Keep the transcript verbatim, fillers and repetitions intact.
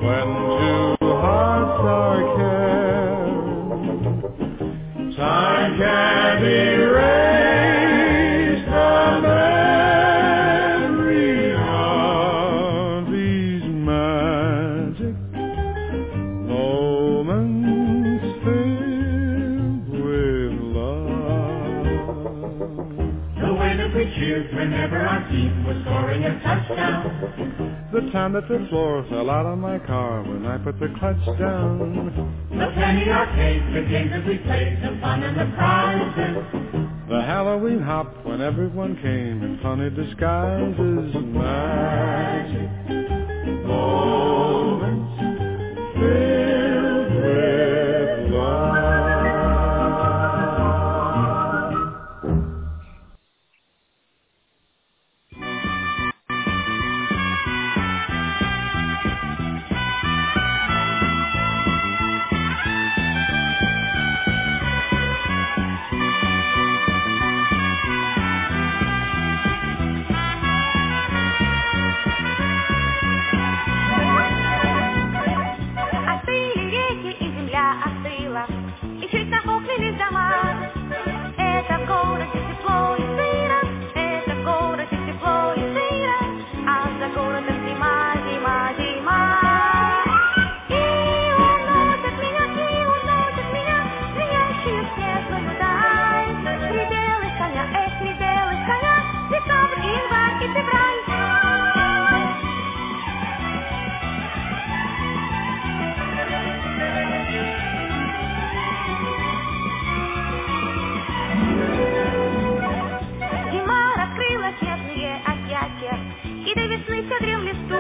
when two hearts are caring. Time can't erase the memory of these magic moments filled with love. The way that we cheered whenever our team was scoring a touchdown. The time that the floor fell out of my car when I put the clutch down. The penny arcade, the games that we played, the fun and the prizes. The Halloween hop when everyone came in funny disguises. Magic moments filled with love. И до весны все дремли